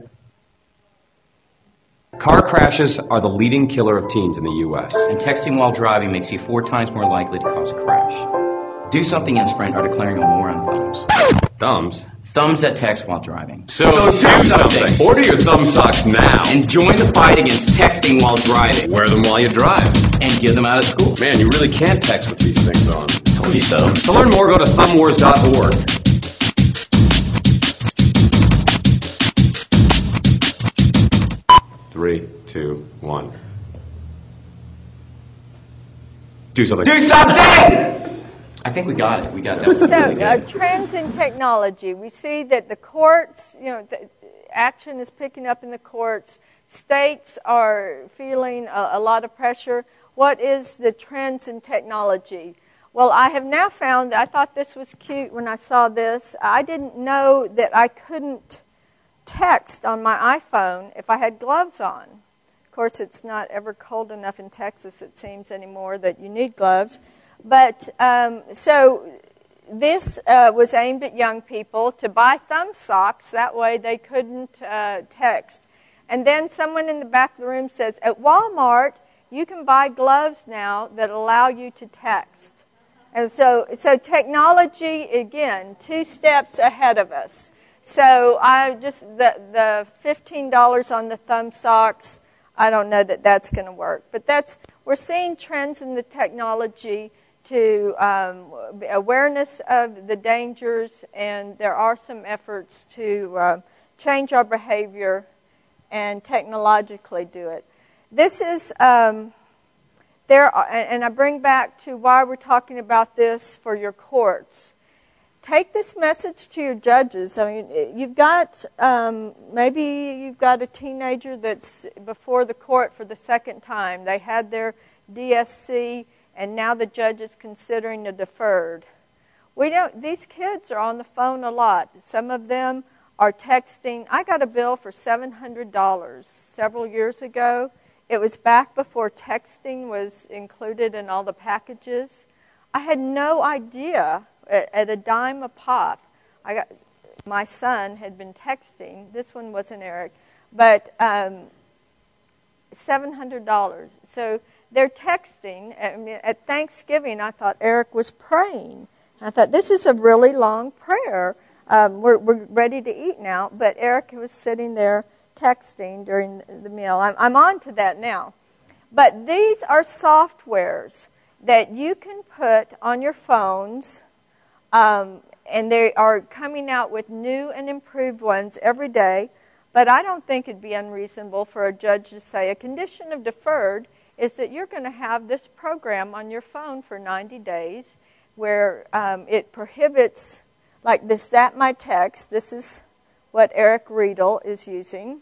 Car crashes are the leading killer of teens in the U.S. And texting while driving makes you 4 times more likely to cause a crash. Do Something and Sprint are declaring a war on thumbs. Thumbs? Thumbs that text while driving. So do something. Order your thumb socks now. And join the fight against texting while driving. Wear them while you drive. And give them out at school. Man, you really can't text with these things on. Told you so. To learn more, go to thumbwars.org. 3, 2, 1. Do something. Do something! I think we got it. We got that. So, trends in technology. We see that the courts, the action is picking up in the courts. States are feeling a lot of pressure. What is the trends in technology? Well, I have now found, I thought this was cute when I saw this. I didn't know that I couldn't text on my iPhone if I had gloves on. Of course, it's not ever cold enough in Texas, it seems, anymore that you need gloves. But so this was aimed at young people to buy thumb socks. That way they couldn't text. And then someone in the back of the room says, at Walmart, you can buy gloves now that allow you to text. And so technology, again, 2 steps ahead of us. So the $15 on the thumb socks, I don't know that that's going to work. But we're seeing trends in the technology to awareness of the dangers, and there are some efforts to change our behavior and technologically do it. This is, and I bring back to why we're talking about this for your courts. Take this message to your judges. I mean, you've got, maybe you've got a teenager that's before the court for the second time. They had their DSC, and now the judge is considering a deferred. These kids are on the phone a lot. Some of them are texting. I got a bill for $700 several years ago. It was back before texting was included in all the packages. I had no idea. At a dime a pop, my son had been texting. This one wasn't Eric, but $700. So they're texting. I mean, at Thanksgiving, I thought Eric was praying. I thought, this is a really long prayer. We're ready to eat now, but Eric was sitting there texting during the meal. I'm on to that now. But these are softwares that you can put on your phones, and they are coming out with new and improved ones every day. But I don't think it'd be unreasonable for a judge to say a condition of deferred is that you're going to have this program on your phone for 90 days where it prohibits, like this, that my text. This is what Eric Riedel is using.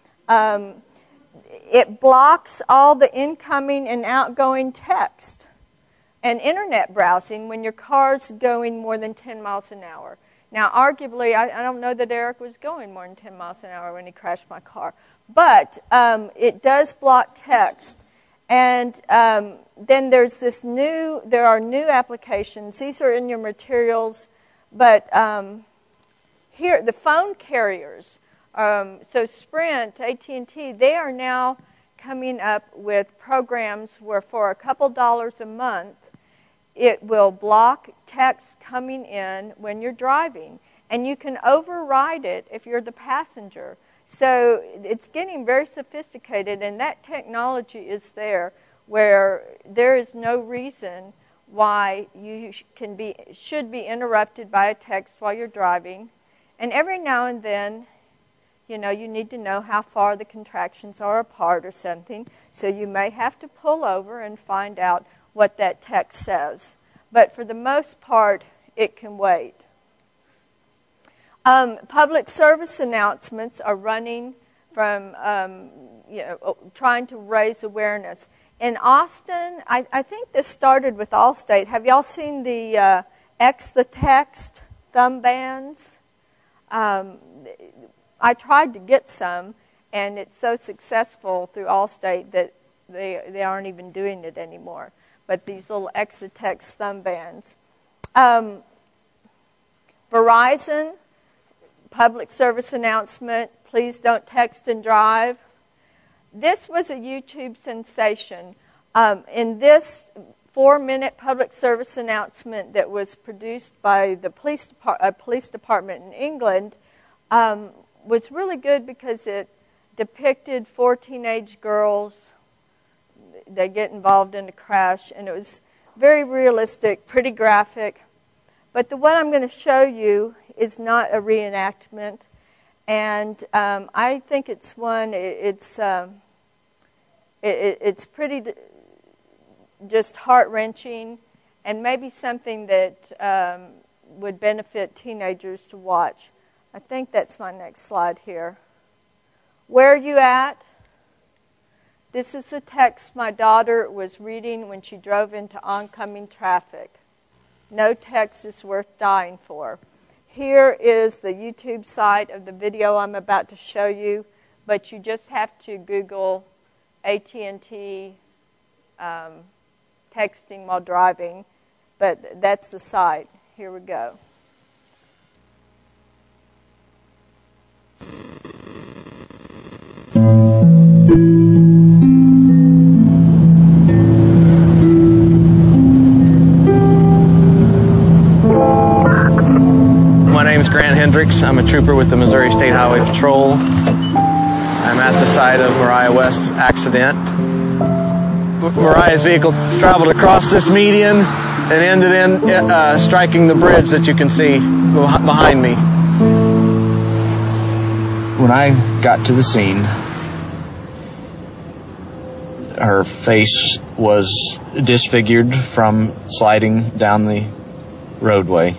It blocks all the incoming and outgoing text and internet browsing when your car's going more than 10 miles an hour. Now, arguably, I don't know that Eric was going more than 10 miles an hour when he crashed my car. But it does block text. And then there are new applications. These are in your materials. But here, the phone carriers, so Sprint, AT&T, they are now coming up with programs where for a couple dollars a month, it will block text coming in when you're driving. And you can override it if you're the passenger. So it's getting very sophisticated, and that technology is there where there is no reason why you should be interrupted by a text while you're driving. And every now and then, you need to know how far the contractions are apart or something. So you may have to pull over and find out what that text says. But for the most part, it can wait. Public service announcements are running from, trying to raise awareness. In Austin, I think this started with Allstate. Have y'all seen the X the Text thumb bands? I tried to get some, and it's so successful through Allstate that they aren't even doing it anymore. But these little X the Text thumb bands. Verizon, public service announcement, please don't text and drive. This was a YouTube sensation. In this 4-minute public service announcement that was produced by the police department in England was really good because it depicted 4 teenage girls. They get involved in a crash, and it was very realistic, pretty graphic. But the one I'm going to show you is not a reenactment, and I think it's one. It's pretty just heart-wrenching, and maybe something that would benefit teenagers to watch. I think that's my next slide here. Where are you at? This is the text my daughter was reading when she drove into oncoming traffic. No text is worth dying for. Here is the YouTube site of the video I'm about to show you, but you just have to Google AT&T texting while driving, but that's the site. Here we go. My name is Grant Hendricks. I'm a trooper with the Missouri State Highway Patrol. I'm at the site of Mariah West's accident. Mariah's vehicle traveled across this median and ended in striking the bridge that you can see behind me. When I got to the scene, her face was disfigured from sliding down the roadway.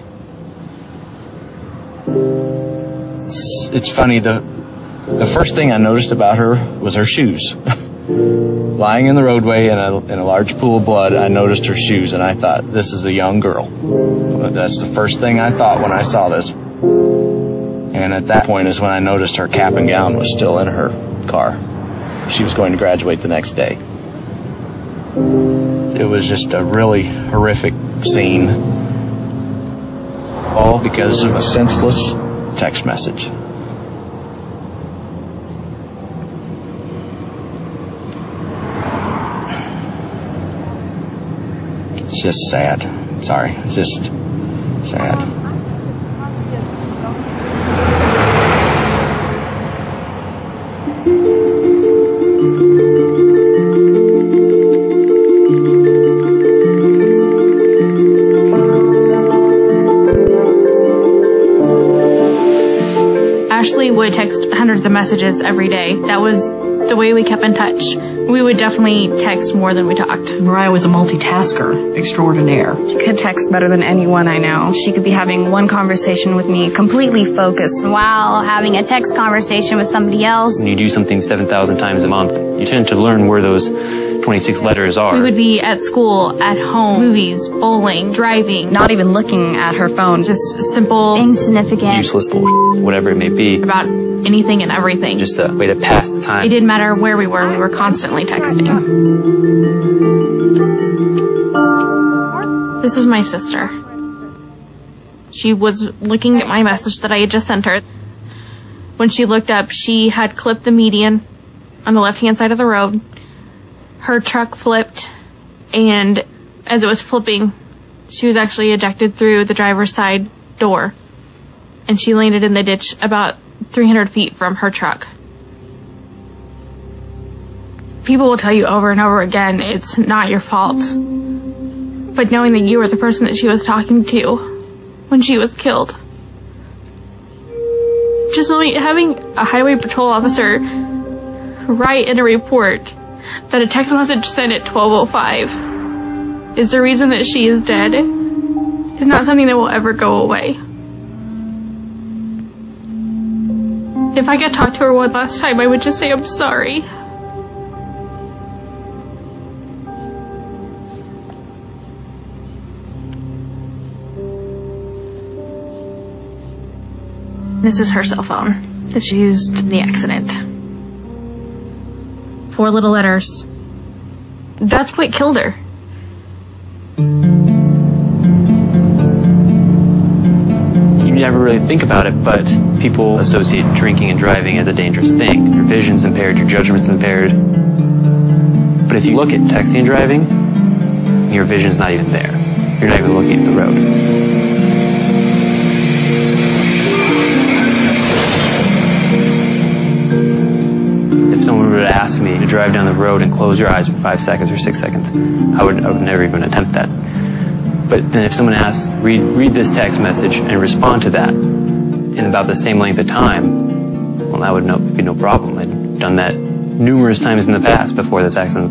It's funny, the first thing I noticed about her was her shoes. Lying in the roadway in a large pool of blood, I noticed her shoes, and I thought, this is a young girl. That's the first thing I thought when I saw this. And at that point is when I noticed her cap and gown was still in her car. She was going to graduate the next day. It was just a really horrific scene. All because of a senseless text message. It's just sad. Sorry, it's just sad. Ashley would text hundreds of messages every day. That was the way we kept in touch. We would definitely text more than we talked. Mariah was a multitasker extraordinaire. She could text better than anyone I know. She could be having one conversation with me, completely focused, while having a text conversation with somebody else. When you do something 7,000 times a month, you tend to learn where those 26 letters are. We would be at school, at home, movies, bowling, driving. Not even looking at her phone. Just simple, insignificant, useless bullshit, whatever it may be. About anything and everything. Just a way to pass the time. It didn't matter where we were constantly texting. This is my sister. She was looking at my message that I had just sent her. When she looked up, she had clipped the median on the left-hand side of the road. Her truck flipped, and as it was flipping, she was actually ejected through the driver's side door, and she landed in the ditch about 300 feet from her truck. People will tell you over and over again, it's not your fault. But knowing that you were the person that she was talking to when she was killed. Just having a highway patrol officer write in a report that a text message sent at 12:05 is the reason that she is dead is not something that will ever go away. If I could talk to her one last time, I would just say I'm sorry. This is her cell phone that she used in the accident. 4 little letters. That's what killed her. You never really think about it, but people associate drinking and driving as a dangerous thing. Your vision's impaired, your judgment's impaired. But if you look at texting and driving, your vision's not even there. You're not even looking at the road. If someone were to ask me to drive down the road and close your eyes for 5 seconds or 6 seconds, I would never even attempt that. But then if someone asks, read this text message and respond to that in about the same length of time, well, that would be no problem. I'd done that numerous times in the past before this accident.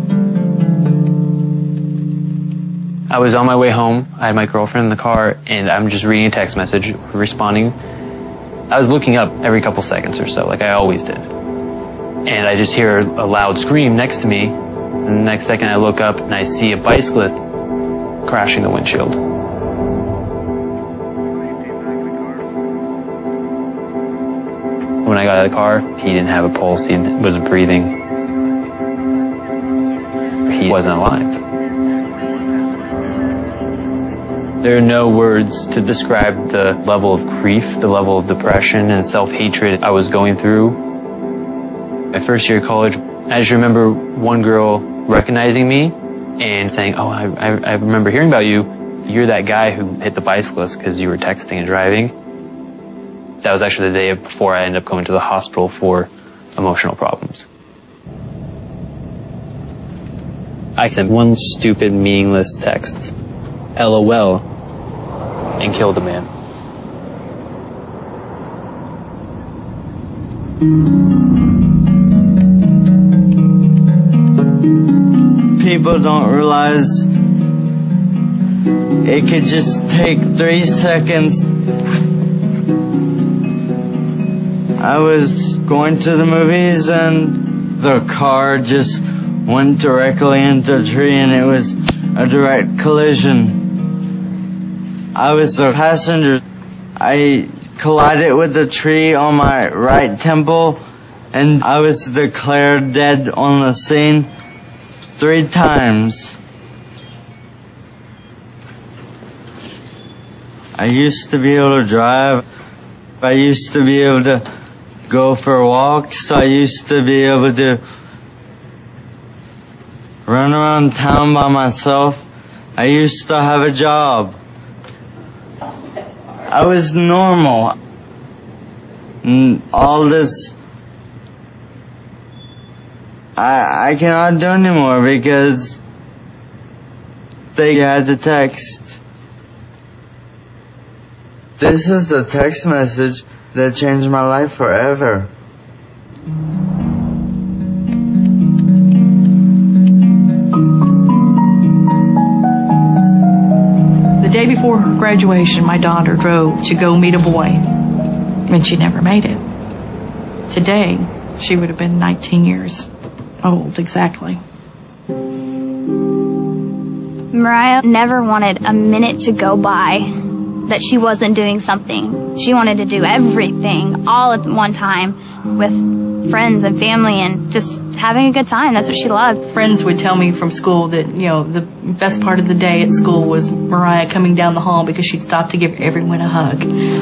I was on my way home. I had my girlfriend in the car, and I'm just reading a text message, responding. I was looking up every couple seconds or so, like I always did. And I just hear a loud scream next to me, and the next second I look up and I see a bicyclist crashing the windshield. When I got out of the car, he didn't have a pulse, he wasn't breathing. He wasn't alive. There are no words to describe the level of grief, the level of depression and self-hatred I was going through. My first year of college, I just remember one girl recognizing me and saying, "Oh, I remember hearing about you. You're that guy who hit the bicyclist because you were texting and driving." That was actually the day before I ended up going to the hospital for emotional problems. I sent one stupid, meaningless text, LOL, and killed the man. People don't realize it could just take 3 seconds. I was going to the movies and the car just went directly into a tree and it was a direct collision. I was the passenger. I collided with the tree on my right temple and I was declared dead on the scene 3 times. I used to be able to drive. I used to be able to go for walks. I used to be able to run around town by myself. I used to have a job. I was normal. And all this I cannot do anymore because they had the text. This is the text message that changed my life forever. The day before her graduation, my daughter drove to go meet a boy, and she never made it. Today, she would have been 19 years old, exactly. Mariah never wanted a minute to go by that she wasn't doing something. She wanted to do everything all at one time with friends and family and just having a good time. That's what she loved. Friends would tell me from school that, the best part of the day at school was Mariah coming down the hall because she'd stop to give everyone a hug.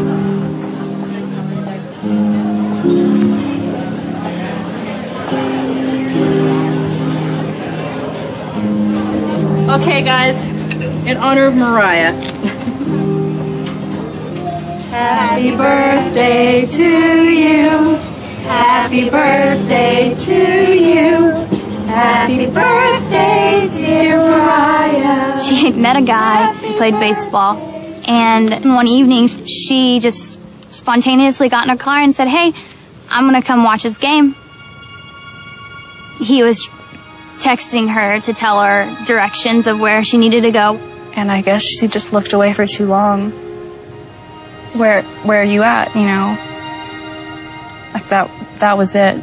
Okay, guys, in honor of Mariah. Happy birthday to you. Happy birthday to you. Happy birthday, dear Mariah. She met a guy who played baseball, and one evening she just spontaneously got in her car and said, "Hey, I'm going to come watch this game." He was texting her to tell her directions of where she needed to go. And I guess she just looked away for too long. Where are you at, Like that was it.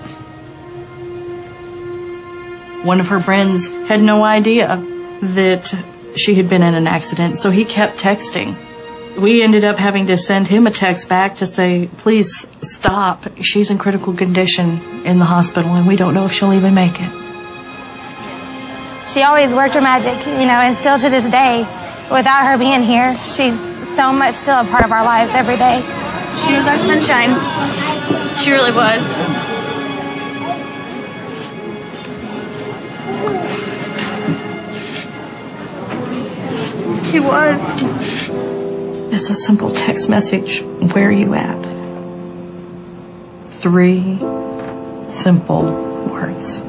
One of her friends had no idea that she had been in an accident, so he kept texting. We ended up having to send him a text back to say, "Please stop. She's in critical condition in the hospital, and we don't know if she'll even make it." She always worked her magic, and still to this day, without her being here, she's so much still a part of our lives every day. She was our sunshine. She really was. she was. It's a simple text message. Where are you at? 3 simple words.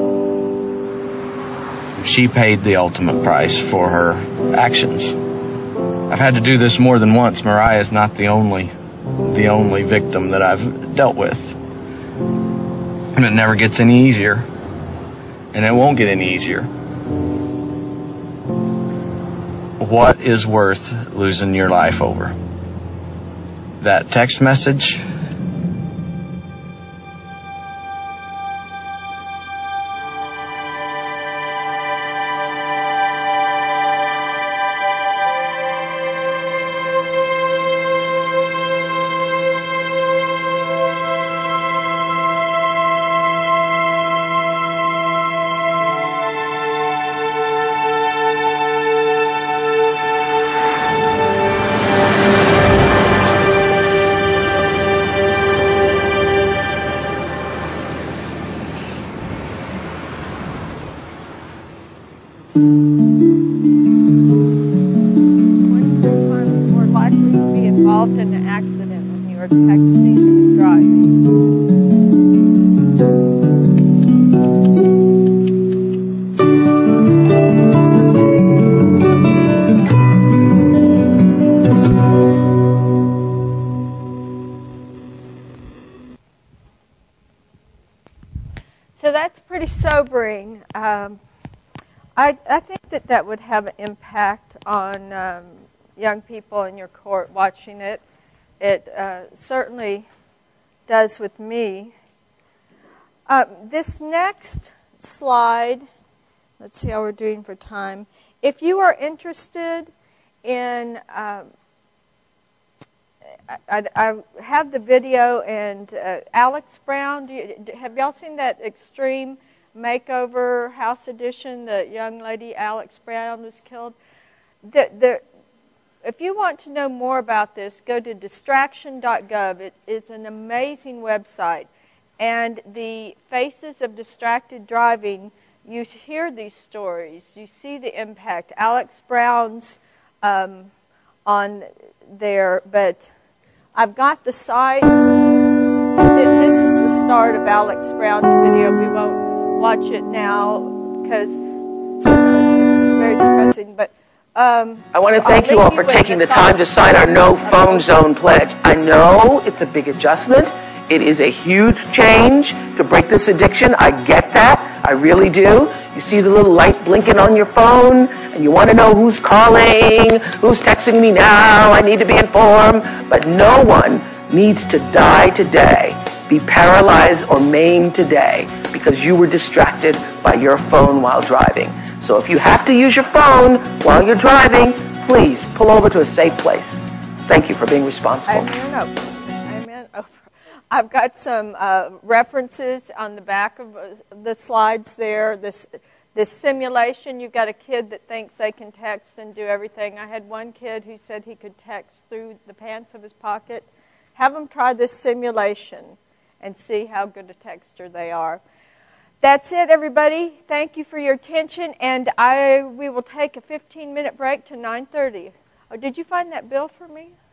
She paid the ultimate price for her actions. I've had to do this more than once. Mariah is not the only victim that I've dealt with. And it never gets any easier. And it won't get any easier. What is worth losing your life over? That text message? In an accident when you are texting and driving. So that's pretty sobering. I think that would have an impact on young people in your court watching it. It certainly does with me. This next slide, let's see how we're doing for time. If you are interested in, I have the video, and Alex Brown, have y'all seen that Extreme Makeover House Edition? The young lady Alex Brown was killed. If you want to know more about this, go to distraction.gov. It's an amazing website. And the Faces of Distracted Driving, you hear these stories. You see the impact. Alex Brown's on there, but I've got the sites. This is the start of Alex Brown's video. We won't watch it now because it's very depressing, but I want to thank you all for taking the time to sign our No Phone Zone pledge. I know it's a big adjustment. It is a huge change to break this addiction. I get that. I really do. You see the little light blinking on your phone, and you want to know who's calling, who's texting me now, I need to be informed. But no one needs to die today, be paralyzed or maimed today because you were distracted by your phone while driving. So if you have to use your phone while you're driving, please pull over to a safe place. Thank you for being responsible. Amen. I've got some references on the back of the slides there. This simulation, you've got a kid that thinks they can text and do everything. I had one kid who said he could text through the pants of his pocket. Have them try this simulation and see how good a texter they are. That's it, everybody. Thank you for your attention, and we will take a 15-minute break to 9:30. Oh, did you find that bill for me?